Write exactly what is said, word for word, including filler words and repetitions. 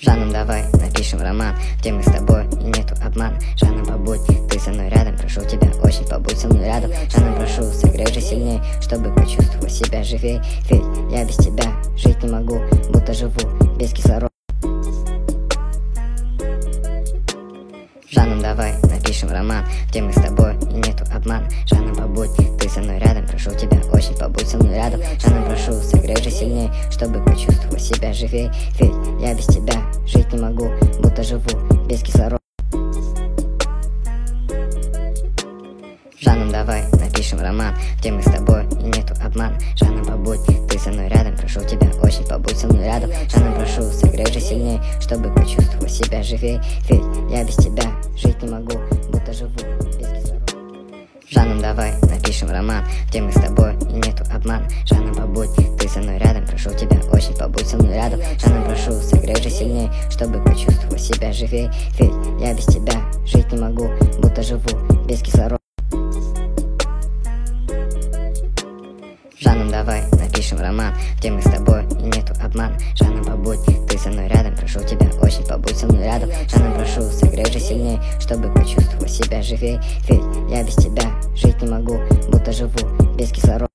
Жанна, давай напишем роман, где мы с тобой и нету обмана. Жанна, побудь, ты со мной рядом, прошу тебя очень, побудь со мной рядом. Жанна, прошу, согрей же сильней, чтобы почувствовать себя живей. Ведь я без тебя жить не могу, будто живу без кислорода. Жанна, давай напишем роман, где мы с тобой и нету обмана. Жанна, побудь, ты со мной рядом, прошу тебя очень, побудь со мной рядом. Жанна, прошу, согрей же сильней, чтобы почувствовать себя живей. Ведь я без тебя жить не могу, будто живу без кислорода. Жанна, давай напишем роман, где мы с тобой и нету обмана. Жанна, побудь, ты со мной рядом, прошу тебя очень, побудь со мной рядом. Жанна, прошу, согрей же сильней, чтобы почувствовать себя живей. Ведь я без тебя жить не могу, будто живу без кислорода. Жанна, давай напишем роман, где мы с тобой и нету обмана. Жанна, побудь, ты со мной рядом, прошу тебя очень, побудь со мной рядом. Жанна, прошу, согрей же сильней, чтобы почувствовать себя живей. Ведь я без тебя жить не могу, будто живу без кислорода. Жанна, давай напишем роман, где мы с тобой и нету обмана. Жанна, побудь, ты со мной рядом, прошу тебя очень, побудь со мной рядом. Жанна, прошу, согрей же сильней, чтобы почувствовать себя живей. Ведь я без тебя жить не могу, будто живу без кислорода.